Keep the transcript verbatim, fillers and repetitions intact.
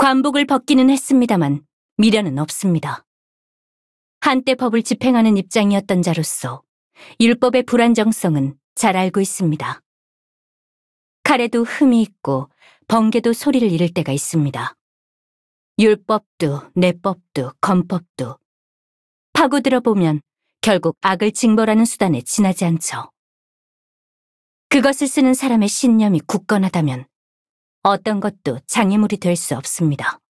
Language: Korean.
관복을 벗기는 했습니다만 미련은 없습니다. 한때 법을 집행하는 입장이었던 자로서 율법의 불안정성은 잘 알고 있습니다. 칼에도 흠이 있고 번개도 소리를 잃을 때가 있습니다. 율법도 내법도 건법도 파고들어 보면 결국 악을 징벌하는 수단에 지나지 않죠. 그것을 쓰는 사람의 신념이 굳건하다면 어떤 것도 장애물이 될 수 없습니다.